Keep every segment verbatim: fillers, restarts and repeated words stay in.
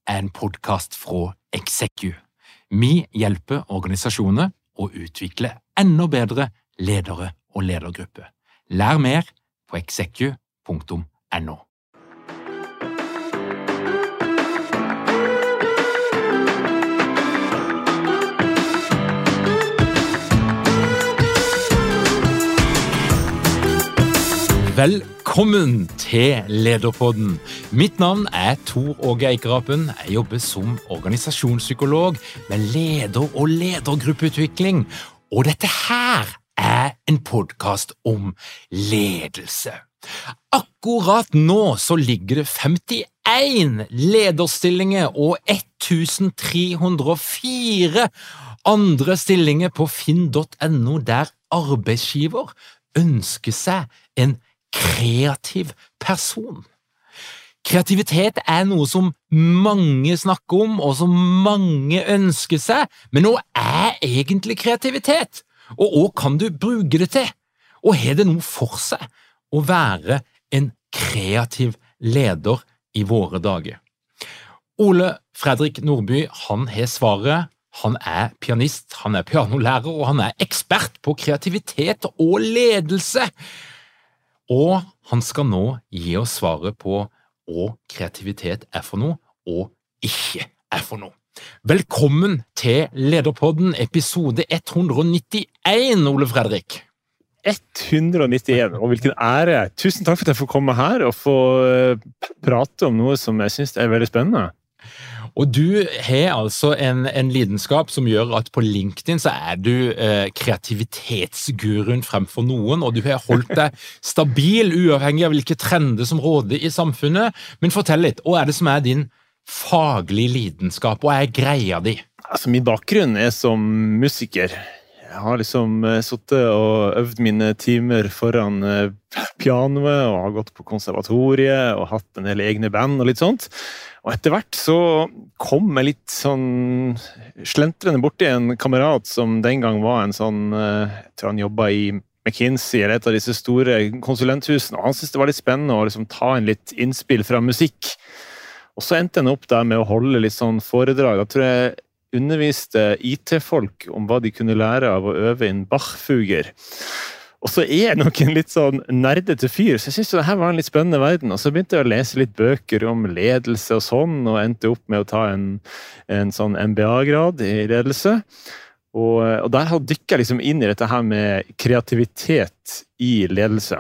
er en podcast fra Execu. Vi hjelper organisasjoner å utvikle enda bedre ledere og ledergrupper. Lær mer på execu punktum no. Velkommen til Lederpodden. Mitt navn er Tor Åge Eikerapen. Jeg jobber som organisasjonspsykolog med leder- og ledergruppeutvikling. Og dette her er en podcast om ledelse. Akkurat nå så ligger det femtien lederstillinger og tretten hundre og fire andre stillinger på finn punktum no der arbeidsgiver ønsker seg en kreativ person. Kreativitet er noe som mange snakker om, og som mange ønsker seg, men hva er egentlig kreativitet? Og hva kan du bruke det til? Og har det noe for seg å være en kreativ leder i våre dager? Ole Fredrik Nordby, han har svaret. Han er pianist, han er pianolærer, og han er ekspert på kreativitet og ledelse. Og han skal nå gi oss svaret på hva kreativitet er for noe, og ikke er for noe. Velkommen til Lederpodden, episode ett hundre nittien, Ole Fredrik. ett hundre nittien, og hvilken ære. Tusen takk for at jeg får komme her og få prate om noe som jeg synes er veldig spennende. Og du har altså en, en lidenskap som gjør at på LinkedIn så er du eh, kreativitetsguruen fremfor noen, og du har holdt deg stabil, uavhengig av hvilke trender som råder i samfunnet. Men fortell litt, hva er det som er din faglige lidenskap, hva er greia di? Altså, min bakgrunn er som musiker. Jeg har liksom suttet og øvd mine timer foran pianoet, og har gått på konservatoriet, og hatt en del egne band og litt sånt. Og etter hvert så kom jeg litt sånn slentrende borti en kamerat som den gang var en sånn, jeg tror han jobbet i McKinsey, eller et av disse store konsulenthusene, og han syntes det var litt spennende å liksom ta en litt innspill fra musikk. Og så endte han opp der med å holde litt sånn foredrag. Da tror jeg underviste I T-folk om hva de kunne lære av å øve inn Bach-fuger. Og så er jeg nok en litt sånn nerdete fyr, så jeg synes jo det her var en litt spennende verden. Og så begynte jeg å lese litt bøker om ledelse og sånn, og endte opp med å ta en, en sånn M B A-grad i ledelse. Og, og der dykket jeg liksom inn i dette her med kreativitet i ledelse.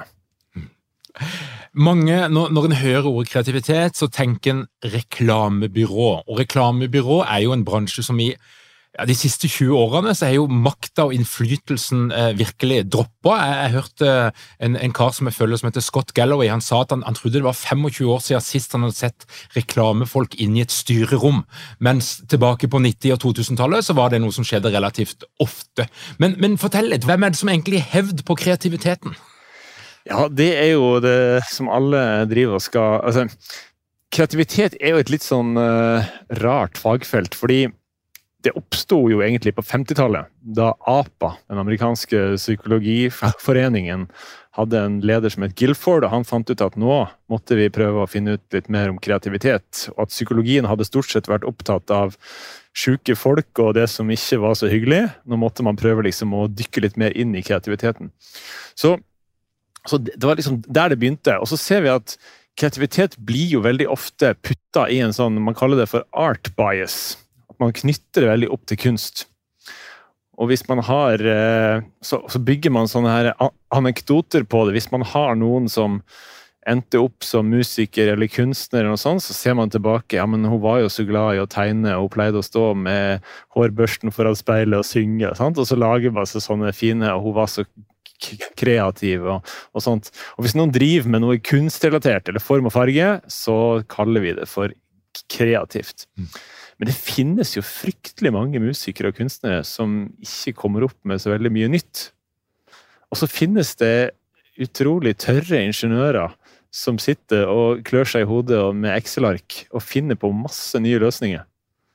Mange, når, når en hører ordet kreativitet, så tenker en reklamebyrå. Og reklamebyrå er jo en bransje som i ja, de siste tjue årene så er jo makta og innflytelsen eh, virkelig droppet. Jeg, jeg hørte en, en kar som jeg følger som heter Scott Galloway, han sa at han, han trodde det var tjuefem år siden sist han hadde sett reklamefolk inn i et styrerom, mens tilbake på nitti- og to-tusen-tallet så var det noe som skjedde relativt ofte. Men, men fortell litt, hvem er det som egentlig hevd på kreativiteten? Ja, det er jo det som alle driver og skal... Altså, kreativitet er jo et litt sånn uh, rart fagfelt, fordi det oppstod jo egentlig på femtitallet, da A P A, den amerikanske psykologiforeningen, hadde en leder som het Guilford, og han fant ut at nå måtte vi prøve å finne ut litt mer om kreativitet, og at psykologien hadde stort sett vært opptatt av syke folk og det som ikke var så hyggelig. Nå måtte man prøve liksom å dykke litt mer inn i kreativiteten. Så, så det var liksom der det begynte, og så ser vi at kreativitet blir jo veldig ofte puttet i en sånn, man kaller det for art bias. Man knytter det veldig opp til kunst. Og hvis man har, så, så bygger man sånne her anekdoter på det. Hvis man har noen som endte opp som musiker eller kunstner eller noe sånt, så ser man tilbake, ja, men hun var jo så glad i å tegne, og hun pleide å stå med hårbørsten foran speilet og synge, sant? Og så lager man seg sånne fine, og hun var så kreativ og, og sånt. Og hvis noen driver med noe kunstrelatert eller form og farge, så kaller vi det for kreativt. Mm. Men det finnes jo fryktelig mange musikere og kunstnere som ikke kommer opp med så veldig mye nytt. Og så finnes det utrolig tørre ingeniører som sitter og klør seg i hodet med Excel-ark og finner på masse nye løsninger.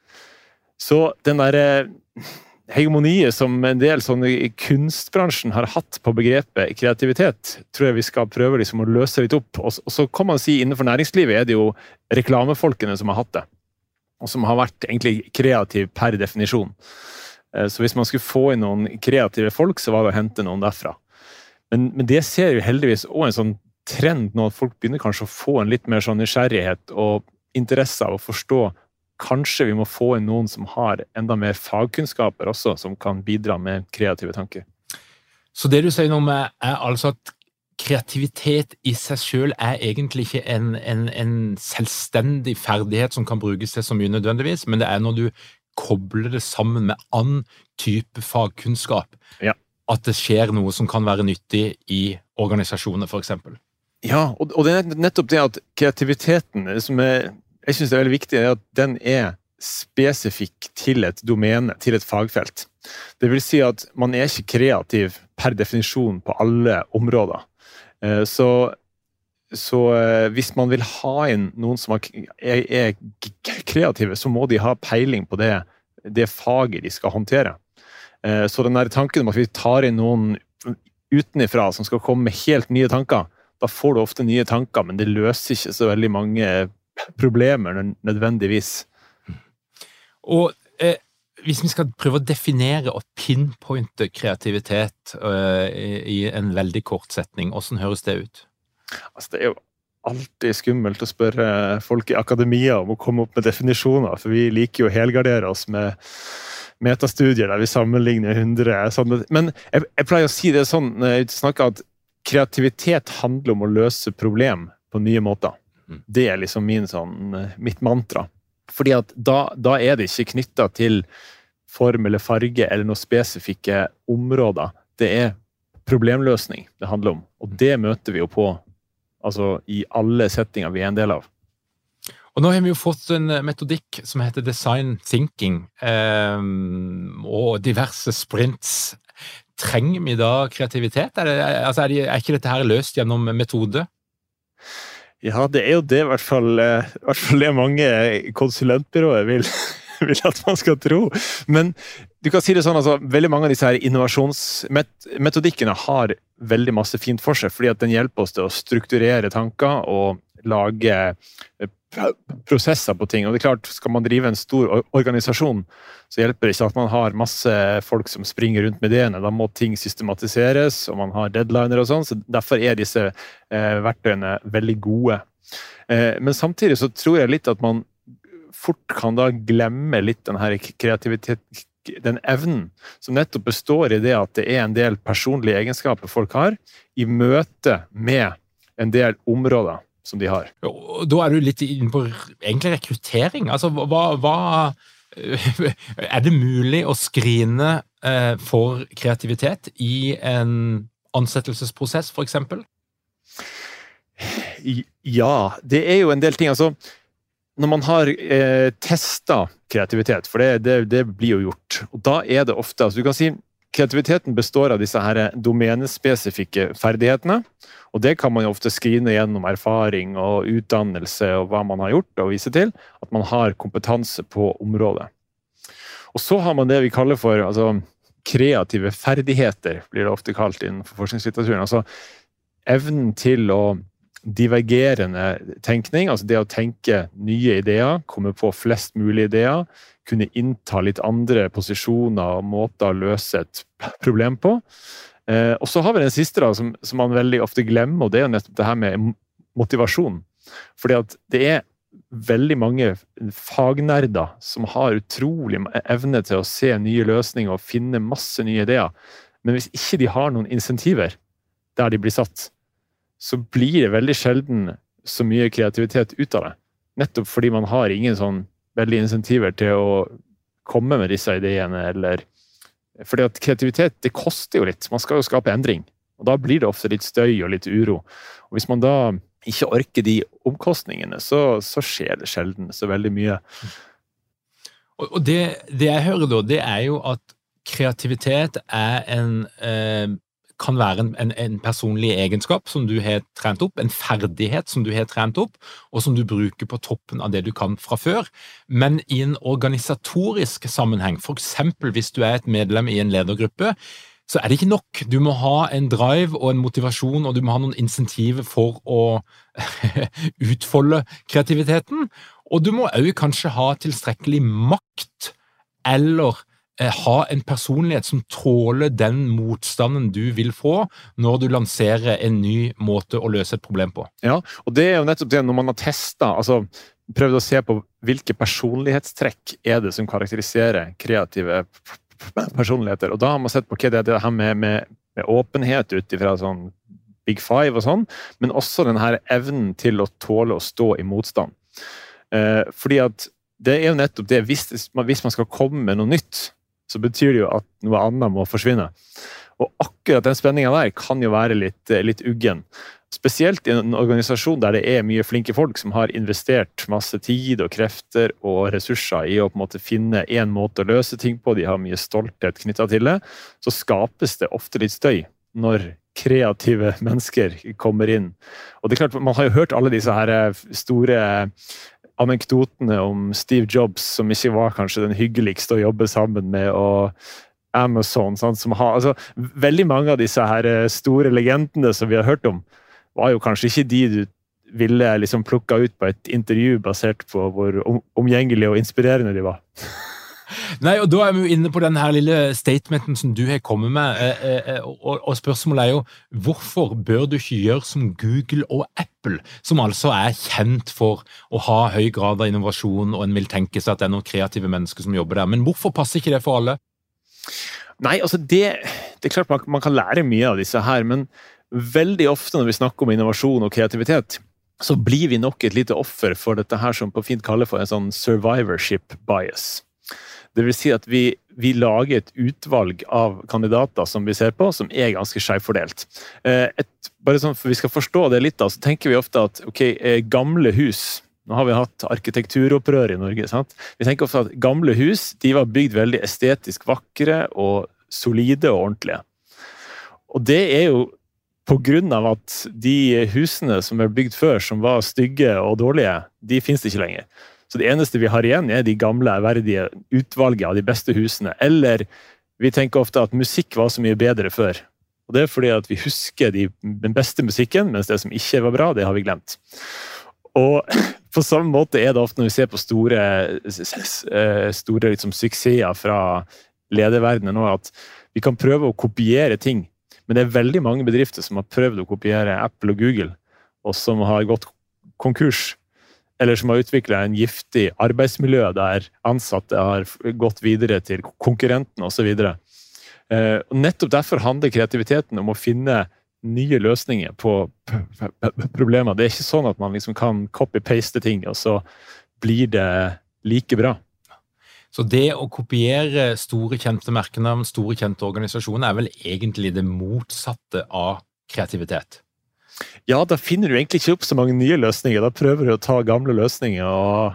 Så den der hegemoniet som en del sånne i kunstbransjen har hatt på begrepet kreativitet, tror jeg vi skal prøve liksom å løse litt opp. Og så kan man si innenfor næringslivet er det jo reklamefolkene som har hatt det. og som har vært egentlig kreativ per definisjon. Så hvis man skulle få inn noen kreative folk, så var det å hente noen derfra. Men, men det ser jo heldigvis også en sånn trend nå, at folk begynner kanskje å få en litt mer sånn nysgjerrighet og interesse av å forstå. Kanskje vi må få inn noen som har enda mer fagkunnskaper også, som kan bidra med kreative tanker. Så det du sier nå med er altså at kreativitet i seg selv er egentlig ikke en, en, en selvstendig ferdighet som kan brukes til så mye nødvendigvis, men det er når du kobler det sammen med annen type fagkunnskap, ja. At det skjer noe som kan være nyttig i organisasjoner for eksempel. Ja, og, og det er nettopp det at kreativiteten, som er, jeg synes det er veldig viktig, er at den er spesifikk til et domene, til et fagfelt. Det vil si at man er ikke kreativ per definisjon på alle områder. Så, så hvis man vil ha inn noen som er, er kreative, så må de ha peiling på det, det faget de skal håndtere. Så den der tanken om at vi tar inn noen utenifra som skal komme med helt nye tanker, da får du ofte nye tanker, men det løser ikke så veldig mange problemer nødvendigvis. Og eh, hvis vi skal prøve å definere og pinpointe kreativitet eh, i en veldig kort setning, hvordan høres det ut? Altså, det er jo alltid skummelt å spørre folk i akademia om å komme opp med definisjoner, for vi liker jo å helgardere oss med metastudier der vi sammenligner hundre. Sånn. Men jeg, jeg pleier å si det sånn når jeg snakker at kreativitet handler om å løse problem på nye måter. Det er liksom min, sånn, mitt mantra. Fordi at da, da er det ikke knyttet til form eller farge eller noen spesifikke områder. Det er problemløsning det handler om. Og det møter vi jo på altså, i alle settinger vi er en del av. Og nå har vi jo fått en metodikk som heter design thinking, eh, og diverse sprints. Trenger vi da kreativitet? Er, det, altså er, det, er ikke dette her løst gjennom metode? Ja, det er jo det i hvert fall, i hvert fall det mange konsulentbyråer vil, vil at man skal tro. Men du kan si det sånn, altså, veldig mange av disse her innovasjonsmetodikkene har veldig masse fint for seg, fordi at den hjelper oss til å strukturere tanker og lage prosesser på ting. Og det er klart, skal man drive en stor organisasjon, så hjelper det ikke at man har masse folk som springer rundt med ideene. Da må ting systematiseres, og man har deadliner og sånn, så derfor er disse eh, verktøyene veldig gode. Eh, men samtidig så tror jeg litt at man fort kan da glemme litt den her kreativitet, den evnen, som nettopp består i det at det er en del personlige egenskaper folk har, i møte med en del områder som de har. Da er du litt inne på egentlig rekruttering. Altså, hva, hva er det mulig å skrine eh, for kreativitet i en ansettelsesprosess, for eksempel? Ja, det er jo en del ting. Altså, når man har eh, testet kreativitet, for det, det, det blir jo gjort, og da er det ofte, altså du kan si, kreativiteten består av disse her domenespesifikke ferdighetene, og det kan man jo ofte skrine gjennom erfaring og utdannelse og hva man har gjort og vise til, at man har kompetanse på området. Og så har man det vi kaller for altså, kreative ferdigheter, blir det ofte kalt innenfor forskningslitteraturen. Altså evnen til å divergerende tenkning, altså det å tenke nye ideer, komme på flest mulig ideer, kunne innta litt andre posisjoner og måter å løse et problem på. Eh, og så har vi den siste da, som, som man veldig ofte glemmer, og det er jo nettopp det her med motivasjon. Fordi at det er veldig mange fagnerder som har utrolig evne til å se nye løsninger og finne masse nye ideer. Men hvis ikke de har noen insentiver der de blir satt, så blir det veldig sjelden så mye kreativitet ut av det. Nettopp fordi man har ingen sånn veldig insentiver til å komme med disse ideene, eller fordi at kreativitet, det koster jo litt. Man skal jo skape endring, og da blir det ofte litt støy og litt uro. Og hvis man da ikke orker de omkostningene, så, så skjer det sjelden så veldig mye. Og det, det jeg hører da, det er jo at kreativitet er en eh, kan være en, en, en personlig egenskap som du har trent opp, en ferdighet som du har trent opp, og som du bruker på toppen av det du kan fra før. Men i en organisatorisk sammenheng, for eksempel hvis du er et medlem i en ledergruppe, så er det ikke nok. Du må ha en drive og en motivasjon, og du må ha noen insentiver for å utfolde kreativiteten. Og du må også kanskje ha tilstrekkelig makt, eller eh, ha en personlighet som tåler den motstanden du vil få når du lanserer en ny måte å løse et problem på. Ja, og det er jo nettopp det når man har testet, altså prøvd å se på hvilke personlighetstrekk er det som karakteriserer kreative personligheter, og da har man sett på hva det er det her med, med, med åpenhet ut ifra sånn Big Five og sånn, men også den her evnen til å tåle å stå i motstand. Eh, fordi at det er jo nettopp det, hvis, hvis man skal komme med noe nytt, så betyr det jo at noe annet må forsvinne. Og akkurat den spenningen der kan jo være litt, litt uggen. Spesielt i en organisasjon der det er mye flinke folk som har investert masse tid og krefter og ressurser i å på en måte finne en måte å løse ting på, de har mye stolthet knyttet til det, så skapes det ofte litt støy når kreative mennesker kommer inn. Og det er klart, man har jo hørt alle disse her store anekdotene om Steve Jobs, som ikke var kanskje den hyggeligste å jobbe sammen med, og Amazon, sant, som har, altså, veldig mange av disse her store legendene som vi har hørt om, var jo kanskje ikke de du ville liksom plukke ut på et intervju basert på hvor omgjengelig og inspirerende de var. Nei, og da er vi jo inne på den her lille statementen som du har kommet med, og, og spørsmålet er jo, hvorfor bør du ikke gjøre som Google og Apple, som altså er kjent for å ha høy grad av innovasjon, og en vil tenke seg at det er noen kreative mennesker som jobber der, men hvorfor passer ikke det for alle? Nei, altså det, det er klart man, man kan lære mye av disse her, men veldig ofte når vi snakker om innovasjon og kreativitet, så blir vi nok et lite offer for dette her som på fint kaller for en sånn survivorship bias. Det vil si at vi, vi lager et utvalg av kandidater som vi ser på, som er ganske skjevfordelt. Et, bare sånn for vi skal forstå det litt da, så tenker vi ofte at ok, gamle hus, nå har vi hatt arkitekturopprør i Norge, sant? Vi tenker ofte at gamle hus, de var bygd veldig estetisk vakre og solide og ordentlige. Og det er jo på grunn av at de husene som er bygd før, som var stygge og dårlige, de finnes ikke lenger. Så det eneste vi har igjen er de gamle, verdige utvalget av de beste husene. Eller vi tenker ofte at musikk var så mye bedre før. Og det er fordi at vi husker de, den beste musikken, mens det som ikke var bra, det har vi glemt. Og på samme måte er det ofte når vi ser på store, store liksom, suksesser fra lederverdenen nå, at vi kan prøve å kopiere ting. Men det er veldig mange bedrifter som har prøvd å kopiere Apple og Google, og som har gått konkurs, eller som har utviklet en giftig arbeidsmiljø der ansatte har gått videre til konkurrenten og så videre. Og nettopp derfor handler kreativiteten om å finne nye løsninger på problemer. Det er ikke sånn at man liksom kan copy-paste ting, og så blir det like bra. Så det å kopiere store kjente merkenavn, store kjente organisasjoner, er vel egentlig det motsatte av kreativitet? Ja, da finner du egentlig ikke opp så mange nye løsninger. Da prøver du å ta gamle løsninger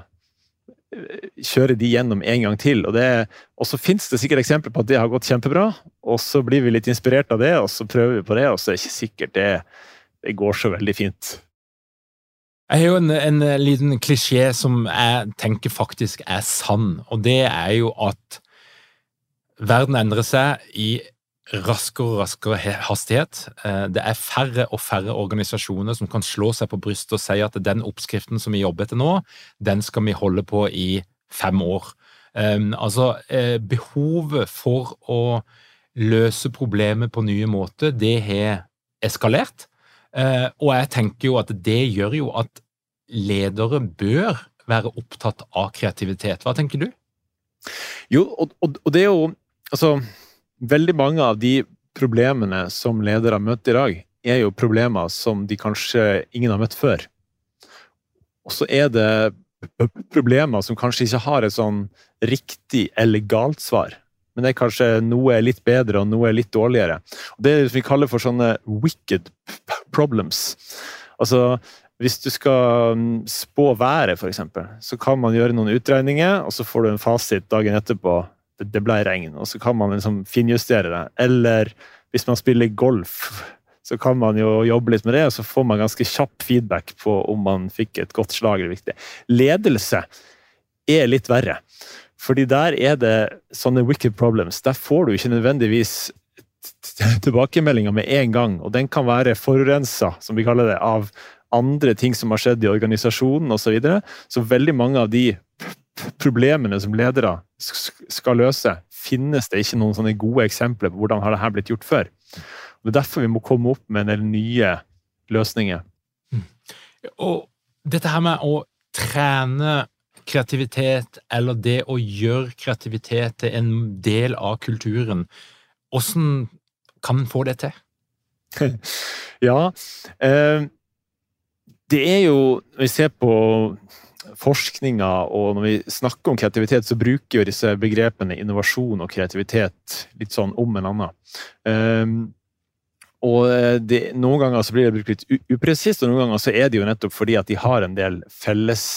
og kjøre de gjennom en gang til. Og, det, og så finnes det sikkert eksempler på at det har gått kjempebra, og så blir vi litt inspirert av det, og så prøver vi på det, og så er det ikke sikkert det, det går så veldig fint. Jeg har jo en, en liten klisjé som jeg tenker faktisk er sann, og det er jo at verden endrer seg i raskere og raskere hastighet. Det er færre og færre organisasjoner som kan slå seg på brystet og si at den oppskriften som vi jobber etter nå, den skal vi holde på i fem år. Altså, behovet for å løse problemet på nye måter, det har eskalert. Og jeg tenker jo at det gjør jo at ledere bør være opptatt av kreativitet. Hva tenker du? Jo, og, og, og det er jo, altså, veldig mange av de problemene som ledere møter i dag, er jo problemer som de kanskje ingen har møtt før. Og så er det problemer som kanskje ikke har et sånn riktig eller galt svar. Men det er kanskje noe litt bedre og noe litt dårligere. Og det er det vi kaller for sånne wicked problems. Altså, hvis du skal spå været, for eksempel, så kan man gjøre noen utregninger, og så får du en fasit dagen etterpå. Det ble regn, og så kan man liksom finjustere det. Eller hvis man spiller golf, så kan man jo jobbe litt med det, og så får man ganske kjapp feedback på om man fikk et godt slag eller viktig. Ledelse er litt verre. Fordi der er det sånne wicked problems. Der får du ikke nødvendigvis tilbakemeldinger med en gang, og den kan være forurenset, som vi kaller det, av andre ting som har skjedd i organisasjonen og så videre. Så veldig mange av de problemene som ledere skal løse, finnes det ikke noen sånne gode eksempler på hvordan har dette blitt gjort før. Og det er derfor vi må komme opp med en del nye løsninger. Mm. Og dette her med å trene kreativitet, eller det å gjøre kreativitet til en del av kulturen, hvordan kan man få det til? Ja, eh, det er jo, når vi ser på forskninga, og når vi snakker om kreativitet, så bruker jo disse begrepene innovasjon og kreativitet litt sånn om en annen. Eh, og det, noen ganger så blir det brukt litt upresist, og noen ganger så er det jo nettopp fordi at de har en del felles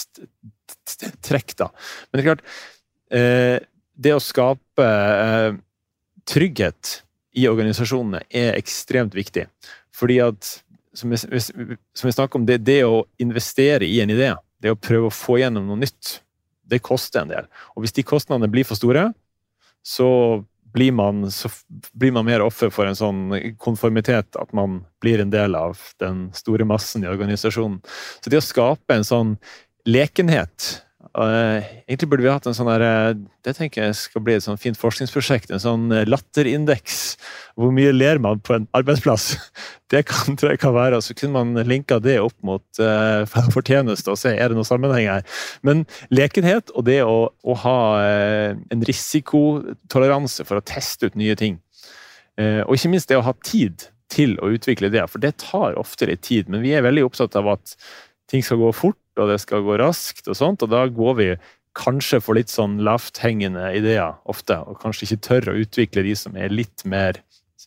trekk da. Men det er klart, eh, det å skape eh, trygghet i organisasjonene er ekstremt viktig. Fordi at, som vi, som vi snakker om, det, det å investere i en idé, det å prøve å få gjennom noe nytt, det koster en del. Og hvis de kostnadene blir for store, så blir man, så blir man mer offer for en sånn konformitet, at man blir en del av den store massen i organisasjonen. Så det å skape en sånn lekenhet, Uh, egentlig burde vi hatt en sånn der, det tenker jeg skal bli et sånn fint forskningsprosjekt, en sånn latterindeks, hvor mye ler man på en arbeidsplass. Det kan, tror jeg kan være, og så kunne man linka det opp mot uh, fortjeneste og se, er det noen sammenheng her? Men lekenhet og det å, å ha uh, en risikotoleranse for å teste ut nye ting, uh, og ikke minst det å ha tid til å utvikle det, for det tar ofte litt tid, men vi er veldig opptatt av at ting skal gå fort, og det skal gå raskt og sånt, og da går vi kanskje for litt sånn lavthengende ideer ofte, og kanskje ikke tør å utvikle de som er litt mer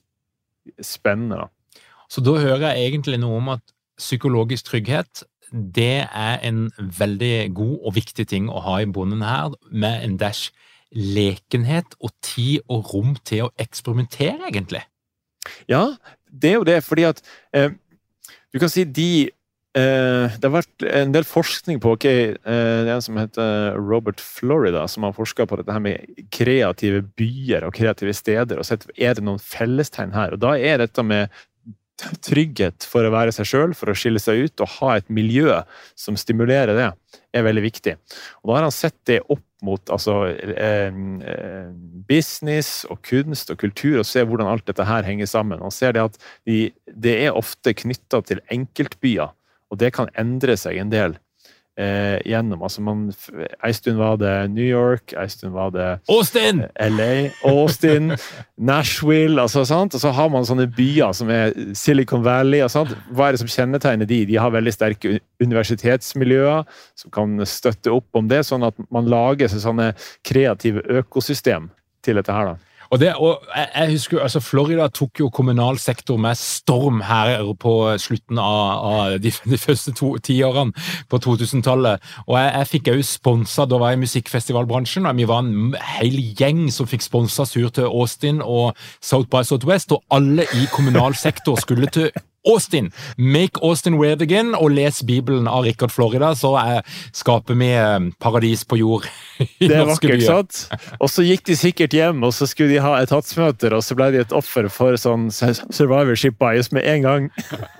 spennende. Da. Så da hører jeg egentlig noe om at psykologisk trygghet, det er en veldig god og viktig ting å ha i bunnen her, med en dash lekenhet og tid og rom til å eksperimentere, egentlig. Ja, det er jo det, fordi at eh, du kan si de Uh, det har vært en del forskning på, ok, uh, det er en som heter Robert Florida, som har forsket på dette her med kreative byer og kreative steder, og sett, er det noen fellestegn her? Og da er dette med trygghet for å være seg selv, for å skille seg ut, og ha et miljø som stimulerer det, er veldig viktig. Og da har han sett det opp mot altså, eh, eh, business og kunst og kultur, og se hvordan alt dette her henger sammen. Og ser det at de, det er ofte knyttet til enkeltbyer, og det kan endre seg en del eh, gjennom. Altså man, en stund var det New York, en stund var det Austin! L A, Austin, Nashville, altså, sant? Og så har man sånne byer som er Silicon Valley. Og sant? Hva er det som kjennetegner de? De har veldig sterke universitetsmiljøer som kan støtte opp om det, sånn at man lager seg sånne kreative økosystem til dette her da. Og, det, og jeg, jeg husker, altså Florida tok jo kommunal sektor med storm her på slutten av, av de, de første to, ti årene på to-tusentallet, og jeg, jeg fikk jo sponset, da var jeg i musikkfestivalbransjen, og vi var en hel gjeng som fikk sponset sur til Austin og South by Southwest, og alle i kommunal sektor skulle til Austin, make Austin weird again, og les Bibelen av Richard Florida, så er, skaper vi paradis på jord i det norske byer. Det er vakkert, sant? Og så gikk de sikkert hjem, og så skulle de ha etatsmøter, og så ble de et offer for sånn survivorship bias med en gang.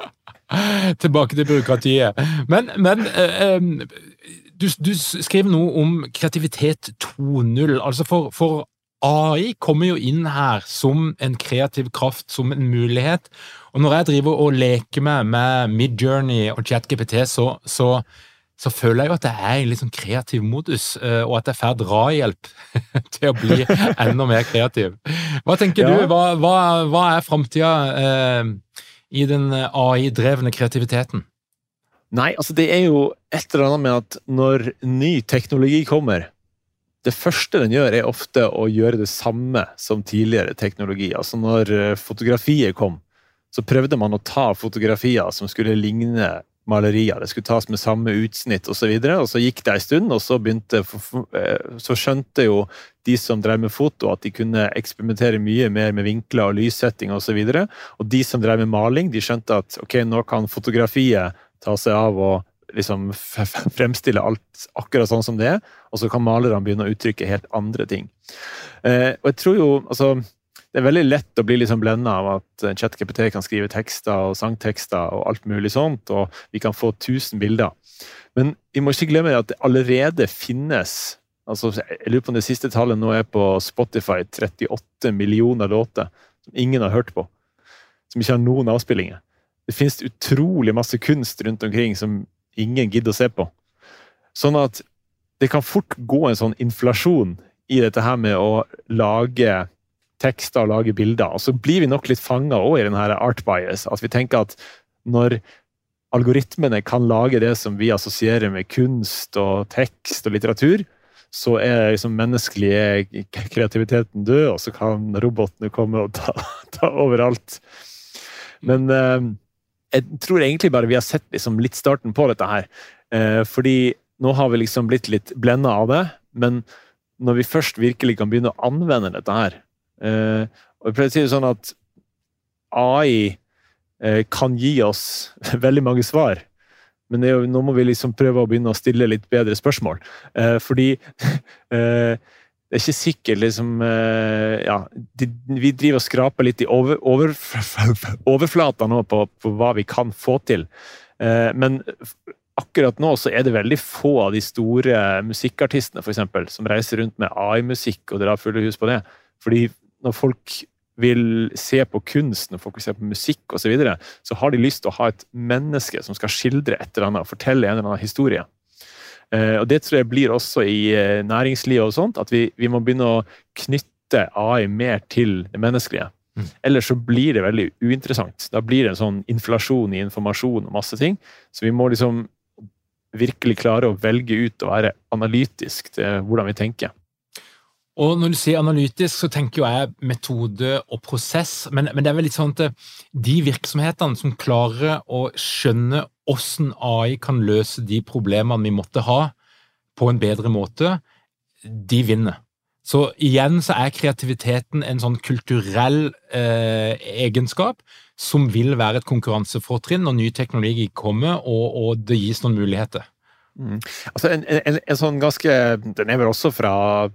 Tilbake til byråkratiet. Men, men uh, du, du skrev noe om kreativitet to null, altså for, for A I kommer jo inn her som en kreativ kraft, som en mulighet, og når jeg driver og leker med, med Midjourney og ChatGPT, så, så, så føler jeg jo at det er en litt sånn kreativ modus, og at jeg får drahjelp til å bli enda mer kreativ. Hva tenker ja. du? Hva, hva, hva er fremtiden eh, i den A I-drevne kreativiteten? Nei, altså det er jo et eller annet med at når ny teknologi kommer, det første den gjør er ofte å gjøre det samme som tidligere teknologi. Altså når fotografiet kom, så prøvde man å ta fotografier som skulle ligne malerier. Det skulle tas med samme utsnitt og så videre, og så gikk det en stund, og så begynte, så skjønte jo de som drev med foto at de kunne eksperimentere mye mer med vinkler og lyssetting og så videre, og de som drev med maling, de skjønte at ok, nå kan fotografiet ta seg av og liksom fremstille alt akkurat sånn som det er, og så kan malerne begynne å uttrykke helt andre ting. Eh, og jeg tror jo, altså, det er veldig lett å bli liksom blendet av at ChatGPT kan skrive tekster og sangtekster og alt mulig sånt, og vi kan få tusen bilder. Men vi må ikke glemme at det allerede finnes, altså jeg lurer på om det siste tallet nå er på Spotify, trettiåtte millioner låter som ingen har hørt på, som ikke har noen avspillinger. Det finnes utrolig masse kunst rundt omkring som ingen gidder å se på. Sånn at det kan fort gå en sånn inflasjon i dette her med å lage tekster og lage bilder, og så blir vi nok litt fanget også i den her art bias, at vi tenker at når algoritmene kan lage det som vi assosierer med kunst og tekst og litteratur, så er liksom menneskelige kreativiteten død, og så kan robotene komme og ta, ta overalt. Men eh, jeg tror egentlig bare vi har sett liksom litt starten på dette her, eh, fordi nå har vi liksom blitt litt blendet av det, men når vi først virkelig kan begynne å anvende dette her. Eh, og jeg pleier å si det sånn at A I eh, kan gi oss veldig mange svar, men det er jo, nå må vi liksom prøve å begynne å stille litt bedre spørsmål. Eh, fordi eh, det er ikke sikkert liksom, eh, ja, de, vi driver og skraper litt i over, over, overflata nå på, på hva vi kan få til. Eh, men akkurat nå så er det veldig få av de store musikkartistene for eksempel, som reiser rundt med A I-musikk og drar fulle hus på det. Fordi når folk vil se på kunst, når folk vil se på musikk og så videre, så har de lyst til å ha et menneske som skal skildre et eller annet, fortelle en eller annen historie. Eh, og det tror jeg blir også i eh, næringslivet og sånt, at vi, vi må begynne å knytte A I mer til det menneskelige. Mm. Ellers så blir det veldig uinteressant. Da blir det en sånn inflasjon i informasjon og masse ting, så vi må liksom virkelig klare å velge ut og være analytisk til hvordan vi tenker. Og når du sier analytisk, så tenker jeg metode og prosess, men, men det er vel litt sånn at de virksomhetene som klarer å skjønne hvordan A I kan løse de problemene vi måtte ha på en bedre måte, de vinner. Så igjen så er kreativiteten en sånn kulturell eh, egenskap som vil være et konkurransefortrinn når ny teknologi kommer, og, og det gis noen muligheter. Mm. Altså en, en, en sånn ganske, den er vel også fra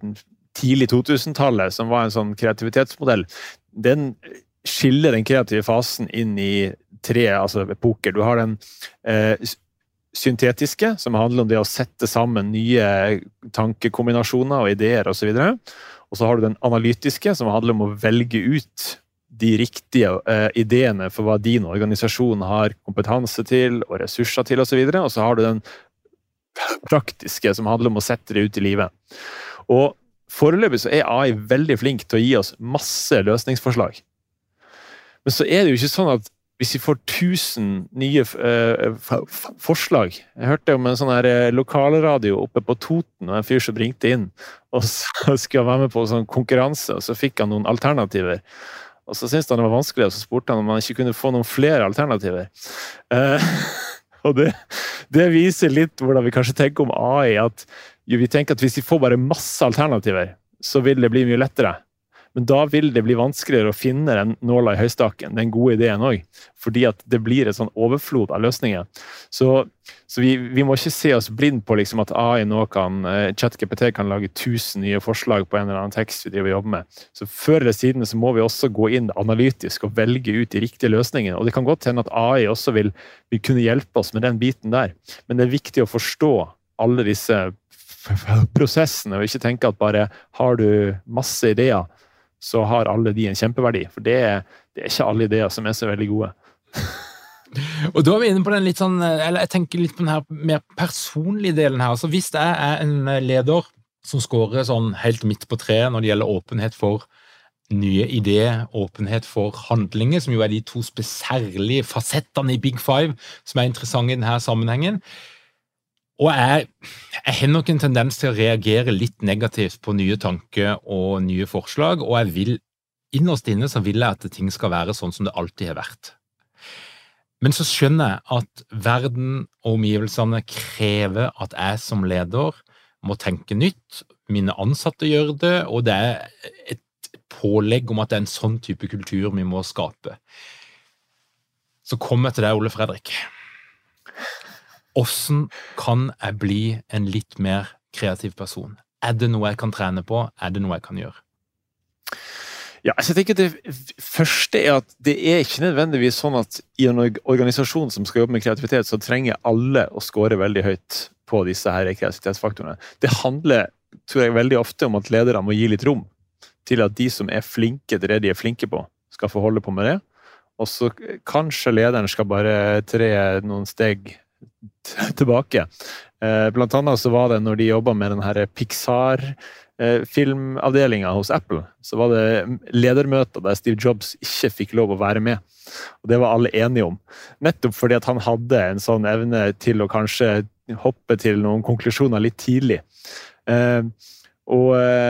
tidlig to tusen-tallet, som var en sånn kreativitetsmodell. Den skiller den kreative fasen inn i tre altså epoker. Du har den eh, syntetiske, som handler om det å sette sammen nye tankekombinasjoner og ideer og så videre. Og så har du den analytiske, som handler om å velge ut de riktige eh, ideene for hva din organisasjon har kompetanse til og ressurser til og så videre. Og så har du den praktiske, som handler om å sette det ut i livet. Og foreløpig så er A I veldig flink til å gi oss masse løsningsforslag. Men så er det jo ikke sånn at hvis vi får tusen nye uh, forslag. Jeg hørte om en sånn her lokalradio oppe på Toten, og en fyr som ringte inn, og så skulle han være med på en sånn konkurranse, og så fikk han noen alternativer. Og så syntes han det var vanskelig, og så spurte han om han ikke kunne få noen flere alternativer. Uh, og det, det viser litt hvordan vi kanskje tenker om A I, at jo, vi tenker at hvis vi får bare masse alternativer, så vil det bli mye lettere. Men da vil det bli vanskeligere å finne den nåla i høystakken, den gode ideen også, fordi at det blir et sånn overflod av løsninger. Så, så vi, vi må ikke se oss blind på liksom at A I nå kan, ChatGPT kan lage tusen nye forslag på en eller annen tekst vi driver og jobber med. Så før eller siden så må vi også gå inn analytisk og velge ut de riktige løsningene. Og det kan godt hende at A I også vil, vil kunne hjelpe oss med den biten der. Men det er viktig å forstå alle disse prosessene, og ikke tenke at bare har du masse ideer, så har alle de en kjempeverdi, for det er, det er ikke alle ideer som er så veldig gode. Og da er vi inne på den litt sånn, eller jeg tenker litt på den her mer personlige delen her. Altså hvis jeg er en leder som scorer sånn helt midt på treet når det gjelder åpenhet for nye ideer, åpenhet for handlinger, som jo er de to særlige fasettene i Big Five som er interessante i denne sammenhengen, og jeg, jeg har nok en tendens til å reagere litt negativt på nye tanker og nye forslag, og jeg vil, innerst inne så vil jeg at ting skal være sånn som det alltid har vært. Men så skjønner jeg at verden og omgivelsene krever at jeg som leder må tenke nytt, mine ansatte gjør det, og det er et pålegg om at det er en sånn type kultur vi må skape. Så kommer jeg til deg, Ole Fredrik. Hvordan kan jeg bli en litt mer kreativ person? Er det noe jeg kan trene på? Er det noe jeg kan gjøre? Ja, altså jeg tenker det første er at det er ikke nødvendigvis sånn at i en organisasjon som skal jobbe med kreativitet, så trenger alle å score veldig høyt på disse her kreativitetsfaktorene. Det handler, tror jeg, veldig ofte om at ledere må gi litt rom til at de som er flinke til det de er flinke på, skal få holde på med det. Og så kanskje lederen skal bare tre noen steg tilbake. Blant annet så var det når de jobbet med den her Pixar filmavdelingen hos Apple, så var det ledermøter der Steve Jobs ikke fikk lov å være med. Og det var alle enige om. Nettopp fordi at han hadde en sånn evne til å kanskje hoppe til noen konklusjoner litt tidlig. Eh, og,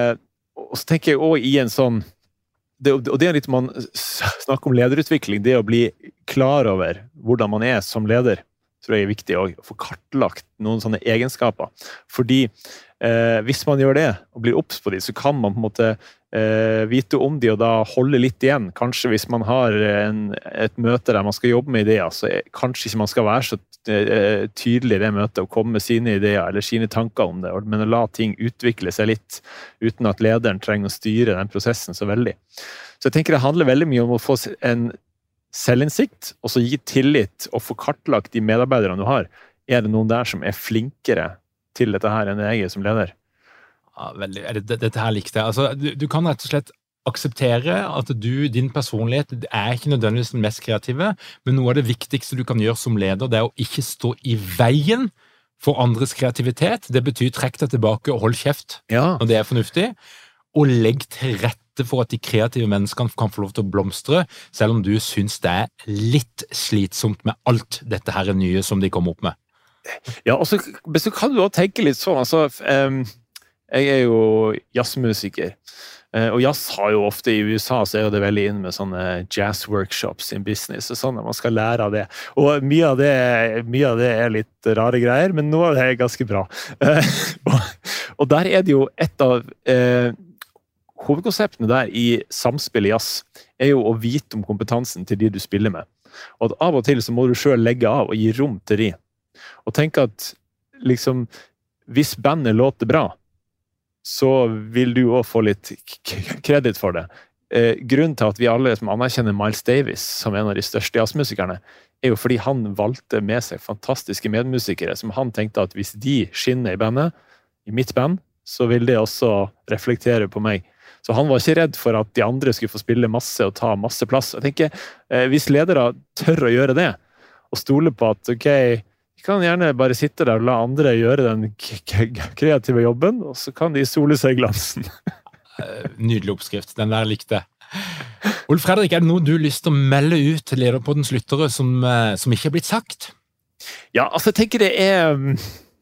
og så tenker jeg også i en sånn, det, og det er litt man snakker om lederutvikling, det å bli klar over hvordan man er som leder, tror jeg er viktig å få kartlagt noen sånne egenskaper. Fordi eh, hvis man gjør det, og blir obs på de, så kan man på en måte eh, vite om de, og da holde litt igjen. Kanskje hvis man har en, et møte der man skal jobbe med ideer, så er, kanskje ikke man skal være så eh, tydelig i det møtet, og komme med sine ideer, eller sine tanker om det, men å la ting utvikle seg litt, uten at lederen trenger å styre den prosessen så veldig. Så jeg tenker det handler veldig mye om å få en selvinnsikt, og så gi tillit og få kartlagt de medarbeiderne du har. Er det noen der som er flinkere til dette her enn jeg er som leder? Ja, veldig. Dette, dette her likte jeg. Altså, du, du kan rett og slett akseptere at du, din personlighet er ikke nødvendigvis den mest kreative, men noe av det viktigste du kan gjøre som leder, det er å ikke stå i veien for andres kreativitet. Det betyr trekk deg tilbake og hold kjeft ja. når det er fornuftig, og legg til rette for at de kreative menneskene kan få lov til å blomstre, selv om du synes det er litt slitsomt med alt dette her nye som de kommer opp med. Ja, og så, så kan du også tenke litt sånn, altså, um, jeg er jo jazzmusiker, uh, og jazz har jo ofte i U S A, så er det veldig inn med sånne jazz workshops in business, og sånn, at man skal lære av det. Og mye av det, mye av det er litt rare greier, men noe av det er ganske bra. Uh, og, og der er det jo et av... Uh, Hovedkonseptene der i samspill i jazz er jo å vite om kompetansen til de du spiller med. Og at av og til så må du selv legge av og gi rom til de. Og tenke at liksom, hvis bandet låter bra, så vil du også få litt kredit for det. Eh, grunnen til at vi alle som anerkjenner Miles Davis som en av de største jazzmusikerne, er jo fordi han valgte med seg fantastiske medmusikere som han tenkte at hvis de skinner i bandet, i mitt band, så vil det også reflektere på meg. Så han var ikke redd for at de andre skulle få spille masse og ta masse plass. Jeg tenker, eh, hvis ledere tør å gjøre det, og stole på at, ok, vi kan gjerne bare sitte der og la andre gjøre den kreative jobben, og så kan de sole seg i glansen. Nydelig oppskrift, den der likte jeg. Ulf Fredrik, er det noe du har lyst til å melde ut til Lederpoddens lyttere som, som ikke er blitt sagt? Ja, altså jeg tenker det er um,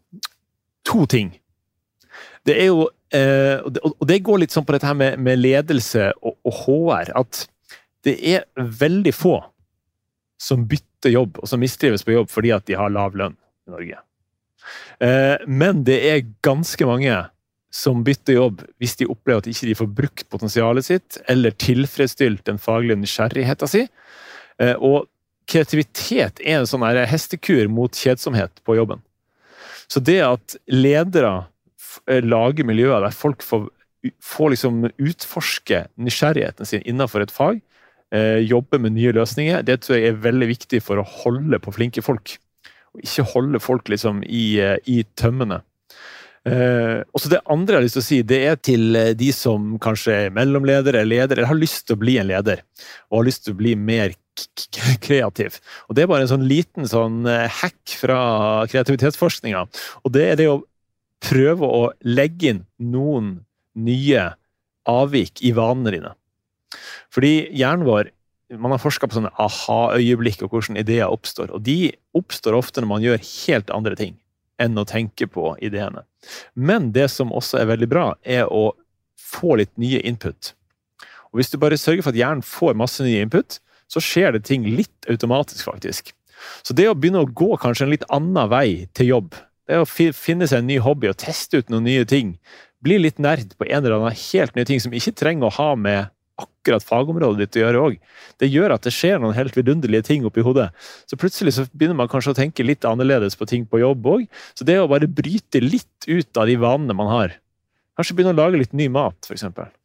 to ting. Det er jo, eh, og det går litt sånn på dette her med, med ledelse og, og H R, at det er veldig få som bytter jobb, og som mistrives på jobb fordi at de har lav lønn i Norge. Eh, men det er ganske mange som bytter jobb hvis de opplever at de ikke får brukt potensialet sitt, eller tilfredsstilt den faglige nysgjerrigheten sin. Eh, og kreativitet er en sånn her hestekur mot kjedsomhet på jobben. Så det at ledere lage miljøer der folk får, får liksom utforske nysgjerrigheten sin innenfor et fag, eh, jobbe med nye løsninger, det tror jeg er veldig viktig for å holde på flinke folk, og ikke holde folk liksom i, i tømmene. Eh, og så det andre jeg har lyst til å si, det er til de som kanskje er mellomledere, eller ledere, eller har lyst til å bli en leder, og har lyst til å bli mer kreativ. Og det er bare en sånn liten sånn hack fra kreativitetsforskninga, og det er det å prøve å legge inn noen nye avvik i vanene dine. Fordi hjernen vår, man har forsket på sånne aha-øyeblikk og hvordan ideer oppstår, og de oppstår ofte når man gjør helt andre ting enn å tenke på ideene. Men det som også er veldig bra, er å få litt nye input. Og hvis du bare sørger for at hjernen får masse nye input, så skjer det ting litt automatisk faktisk. Så det å begynne å gå kanskje en litt annen vei til jobb, det er å finne seg en ny hobby og teste ut noen nye ting. Bli litt nerd på en eller annen helt nye ting som ikke trenger å ha med akkurat fagområdet ditt å gjøre også. Det gjør at det skjer noen helt vidunderlige ting oppi hodet. Så plutselig så begynner man kanskje å tenke litt annerledes på ting på jobb også. Så det er å bare bryte litt ut av de vanene man har. Kanskje begynne å lage litt ny mat, for eksempel.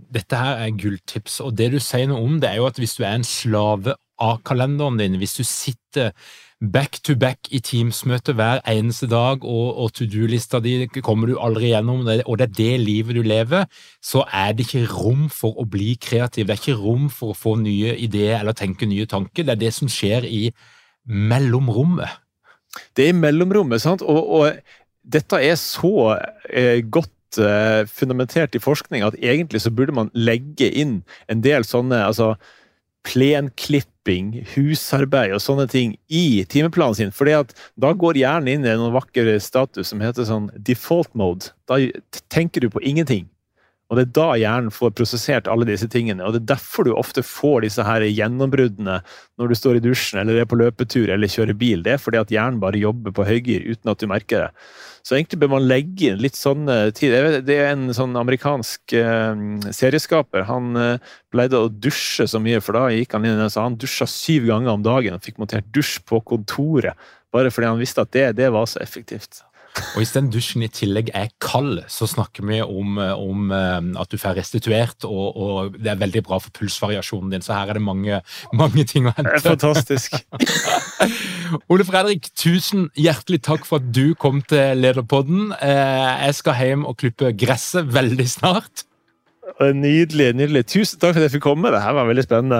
dette her er gulltips, og det du sier noe om det er jo at hvis du er en slave av kalenderen din, hvis du sitter back to back i Teams-møte hver eneste dag, og, og to-do-lista di kommer du aldri gjennom, og det er det livet du lever, så er det ikke rom for å bli kreativ, det er ikke rom for å få nye ideer eller tenke nye tanker, det er det som skjer i mellomrommet. Det er i mellomrommet, sant? Og, og dette er så eh, godt eh, fundamentert i forskning at egentlig så burde man legge inn en del sånne, altså plenklipping, husarbeid og sånne ting i timeplanen sin, fordi at da går hjernen inn i noen vakker status som heter sånn default mode. Da tenker du på ingenting. Og det er da hjernen får prosessert alle disse tingene, og det er derfor du ofte får disse her gjennombruddene når du står i dusjen, eller er på løpetur, eller kjører bil. Det er fordi at hjernen bare jobber på høygir uten at du merker det. Så egentlig bør man legge inn litt sånn tid. Det er en sånn amerikansk eh, serieskaper. Han eh, pleide å dusje så mye, for da gikk han inn og sa han dusja syv ganger om dagen og fikk montert dusj på kontoret, bare fordi han visste at det, det var så effektivt. Og hvis den dusjen i tillegg er kald, så snakker vi om, om at du får restituert, og, og det er veldig bra for pulsvariasjonen din, så her er det mange, mange ting å hente. Det er fantastisk. Ole Fredrik, tusen hjertelig takk for at du kom til Lederpodden. Jeg skal hjem og klippe gresset veldig snart. Nydelig, nydelig. Tusen takk for at jeg fikk komme. Det her var veldig spennende.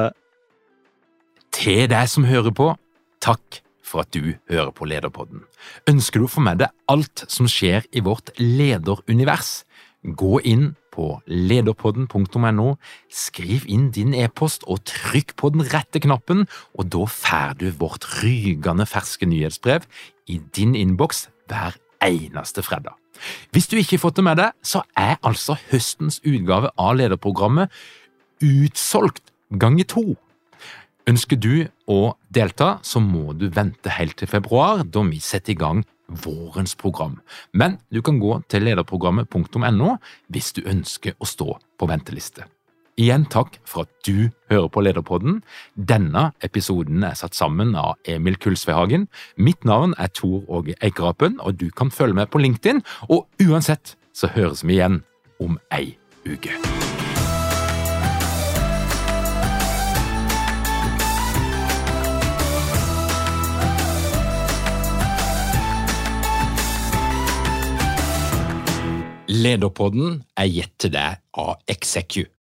Til deg som hører på, takk for at du hører på Lederpodden. Ønsker du å få med deg alt som skjer i vårt lederunivers? Gå inn på lederpodden punktum no, skriv inn din e-post og trykk på den rette knappen, og da får du vårt rygende ferske nyhetsbrev i din innboks hver eneste fredag. Hvis du ikke har fått det med deg, så er altså høstens utgave av lederprogrammet utsolgt ganger to. Ønsker du å delta, så må du vente helt til februar, da vi setter i gang vårens program. Men du kan gå til lederprogrammet punktum no hvis du ønsker å stå på venteliste. Igjen takk for at du hører på Lederpodden. Denne episoden er satt sammen av Emil Kulsvehagen. Mitt navn er Tor Åge Eikerapen, og du kan følge med på LinkedIn, og uansett så høres vi igjen om ei uke. Lederpodden er gitt til deg av Execu.